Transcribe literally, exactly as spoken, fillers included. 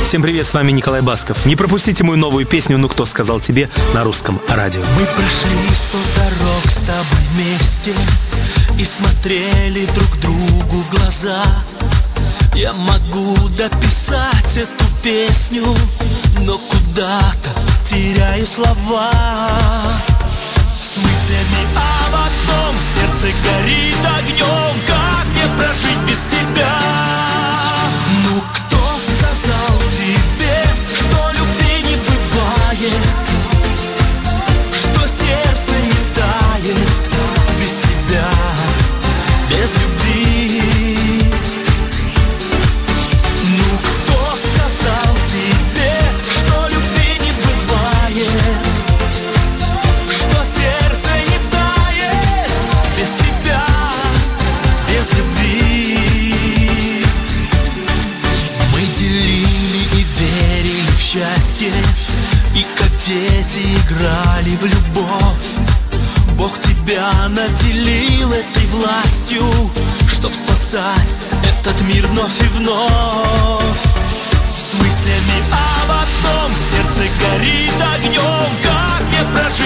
Всем привет, с вами Николай Басков. Не пропустите мою новую песню «Ну кто сказал тебе» на Русском радио. Мы прошли сто дорог с тобой вместе и смотрели друг другу в глаза. Я могу дописать эту песню, но куда-то теряю слова. С мыслями об одном сердце горит огнем. Как мне прожить без тебя? Ну кто сказал тебе, что любви не бывает, что сердце не тает без тебя, без любви? Ну кто сказал тебе, что любви не бывает, что сердце не тает без тебя, без любви? Мы делили и верили в счастье, и как дети играли в любовь. Бог тебя наделил этой властью, чтоб спасать этот мир вновь и вновь. С мыслями об одном сердце горит огнем. Как мне прожить